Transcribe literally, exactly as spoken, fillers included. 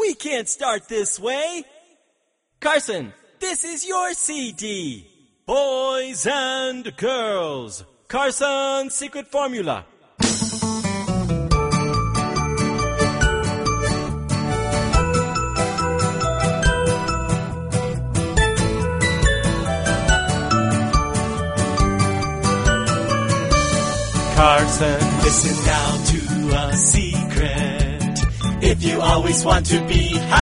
We can't start this way. Carson, this is your C D. Boys and girls, Carson's secret formula. Carson, listen now to a secret. If you always want to be happy,